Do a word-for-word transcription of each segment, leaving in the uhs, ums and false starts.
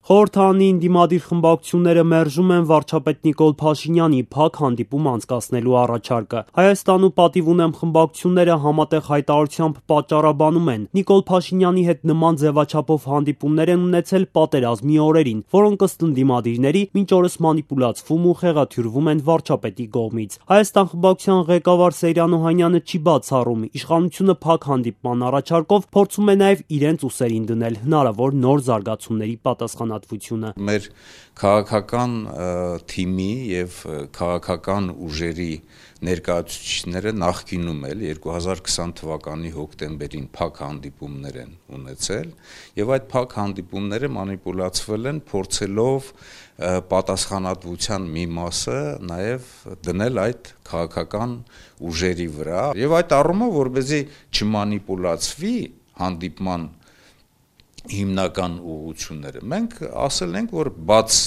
Խորհրդարանի ընդդիմադիր խմբակցությունները մերժում են վարչապետ Նիկոլ Փաշինյանի փակ հանդիպում անցկացնելու առաջարկը։ Հայաստանու պատիվ ունեմ խմբակցությունները համատեղ հայտարարությամբ պատճառաբանում են. Նիկոլ Փաշինյանի հետ նման ձևաչափով հանդիպումներ են ունեցել պատերազմի օրերին, որոնք ըստ ընդդիմադիրների մինչ օրս մանիպուլացվում ու խեղաթյուրվում են վարչապետի կողմից։ Հայաստան խմբակցության ղեկավար Սեյրան Օհանյանը չի բացառում, իշխանությունը փակ հանդիպման առաջարկով փորձում է նաև իրենց ուսերին դնել հնարավոր նոր զարգացումների պատասխանատվությունը։ Մեր քաղաքական թիմի եւ քաղաքական ուժերի ներկայացուցիչները նախկինում էլ երկու հազար քսան թվականի հոկտեմբերին փակ հանդիպումներ են ունեցել եւ այդ փակ հանդիպումները մանիպուլացվել են փորձելով պատասխանատվության մի մասը նաեւ դնել այդ քաղաքական ուժերի վրա եւ այդ առումով որպեսզի չմանիպուլացվի հանդիպման հիմնական ուղղությունները մենք ասել ենք որ բաց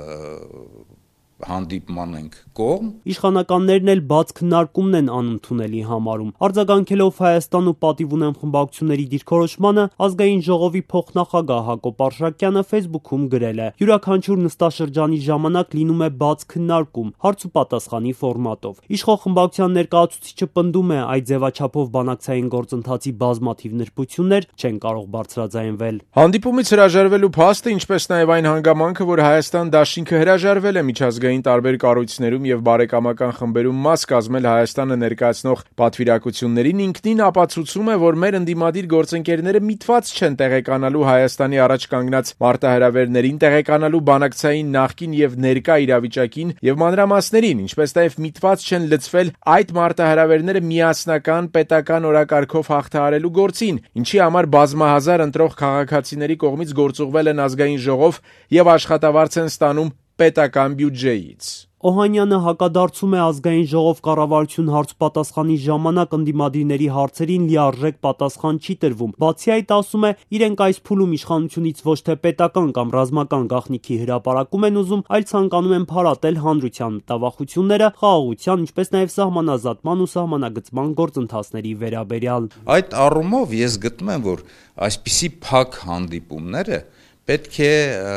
հանդիպման ենք կողմ։ Իշխանականներն էլ բաց քննարկումն են անընդունելի համարում։ Արձագանքելով Հայաստան ու պատիվ ունեմ խմբակցությունների դիրքորոշմանը, ազգային ժողովի փոխնախագահ Հակոբ Արշակյանը Facebook-ում գրել է. յուրաքանչյուր նստաշրջանի ժամանակ լինում է բաց քննարկում, հարց ու պատասխանի ֆորմատով։ Իշխող խմբակցության ներկայացուցիչը պնդում է, այդ ձևաչափով բանակցային գործընթացի բազմաթիվ նրբություններ չեն կարող բարձրաձայնվել։ Հանդիպումից հրաժարվելու փաստը, ինչպես նաև այն հանգամանքը, որ Հայաստան դաշինքը հրաժարվել է միջազգային տարբեր կառույցներում եւ բարեկամական խմբերում մաս կազմել Հայաստանը ներկայացնող պատվիրակություններին, ինքնին ապացուցում է, որ մեր ընդդիմադիր գործընկերները միտված չեն տեղեկանալու Հայաստանի առաջ կանգնած մարտահրավերներին, տեղեկանալու բանակցային նախկին եւ ներկա իրավիճակին եւ մանրամասներին, ինչպես նաև միտված չեն լծվել այդ մարտահրավերները միասնական պետական օրակարգով հաղթահարելու գործին, ինչի համար բազմահազար ընտրող քաղաքացիների կողմից գործուղվել են ազգային ժողով եւ աշխատավարձ են ստանում պետական բյուջեից։ Օհանյանը հակադարձում է ազգային ժողով կառավարություն հարց-պատասխանի ժամանակ ընդդիմադիրների հարցերին լիարժեք պատասխան չի տրվում։ Բացի այդ, ասում է, իրենք այս փուլում իշխանությունից ոչ թե պետական կամ ռազմական գաղտնիքի հրապարակում են ուզում, այլ ցանկանում են փարատել հանրության մտավախությունները խաղաղության, ինչպես նաև սահմանազատման ու սահմանագծման գործընթացների վերաբերյալ։ Այդ առումով ես գտնում եմ, որ այսպիսի փակ հանդիպումները պետք է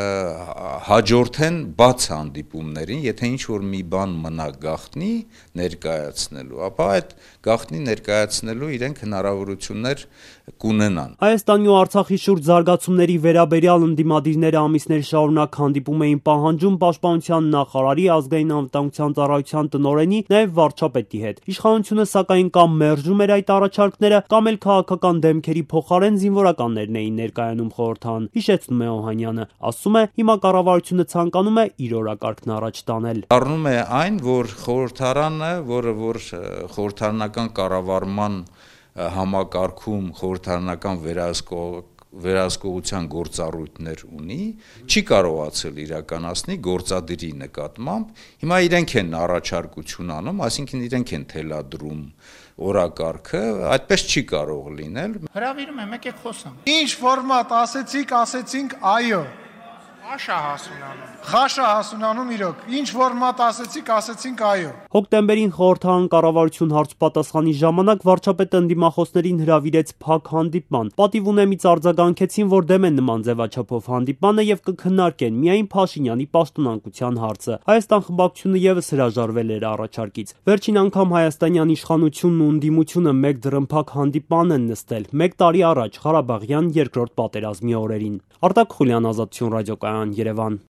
հաջորդեն բաց հանդիպումներին, եթե ինչ-որ մի բան մնա գաղտնի ներկայացնելու, ապա այդ գաղտնի ներկայացնելու իրենք հնարավորություններ կունենան։ Հայաստանի ու Արցախի շուրջ զարգացումների վերաբերյալ ընդդիմադիրները ամիսներ շարունակ հանդիպում էին պահանջում պաշտպանության նախարարի, ազգային անվտանգության ծառայության տնօրենի, նաև վարչապետի հետ։ Իշխանությունը սակայն կամ մերժում էր այդ առաջարկները, կամ էլ քաղաքական դեմքերի փոխարեն զինվորականներն էին ներկայանում խորհրդարան, հիշեցնում է Օհանյանը, ասում է, հիմա կառավարությունը ցանկանում է իր օրակարգն առաջ տանել։ Առնում է այն, որ խորհրդարանը, որը որ խորհրդարանական կառավարման համակարգում խորհրդարանական վերահսկող վերահսկողության գործառույթներ ունի, չի կարողացել իրականացնել գործադիրի նկատմամբ, հիմա իրենք են առաջարկություն անում, այսինքն իրենք են թելադրում օրակարգը, այդպես չի կարող լինել։ Հրավիրում եմ, եկեք խոսանք։ Ինչ ֆորմատ ասեցիք, ասեցինք այո։ Խաշա հասունանում։ Խաշա հասունանում իրոք։ Ինչ ֆորմատ ասեցիք, ասեցինք այո։ Հոկտեմբերին խորհրդարան կառավարություն հարց-պատասխանի ժամանակ վարչապետը ընդդիմախոսներին հրավիրեց փակ հանդիպման։ Պատիվ ունեմից արձագանքեցին, որ դեմ են նման ձևաչափով հանդիպմանը եւ կքննարկեն միայն Փաշինյանի պաշտոնանկության հարցը։ Հայաստան խմբակցությունը եւս հրաժարվել էր առաջարկից։ Վերջին անգամ հայաստանյան իշխանությունն ու ընդդիմությունը մեկ դռնփակ հանդիպման են նստել մեկ տարի առաջ Ղարաբաղյան երկրորդ պատերազմի օրերին։ Արտակ Խուլյան, Ազատություն ռադիոկայան, Երևան։